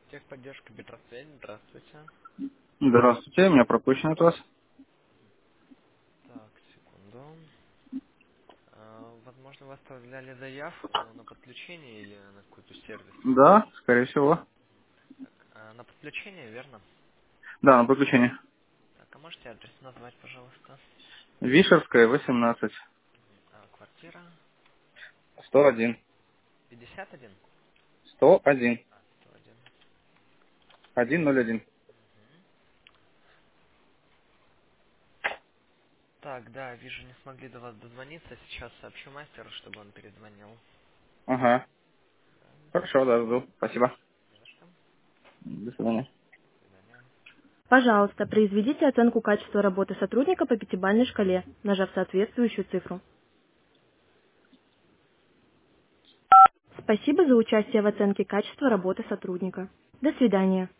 Техподдержка Петросвязь, здравствуйте. Здравствуйте, меня пропущен от вас. Так, секунду. Возможно, вы оставляли заявку на подключение или на какой-то сервис? Да, скорее всего. Так, на подключение, верно? Да, на подключение. Так, а можете адрес назвать, пожалуйста? Вишерская, 18. Квартира 101. 51? 101. 101. 101. Так, да, вижу, не смогли до вас дозвониться. Сейчас сообщу мастеру, чтобы он перезвонил. Ага. Да, Хорошо, да, жду. Спасибо. не за что. До свидания. До свидания. Пожалуйста, произведите оценку качества работы сотрудника по пятибалльной шкале, нажав соответствующую цифру. Спасибо за участие в оценке качества работы сотрудника. До свидания.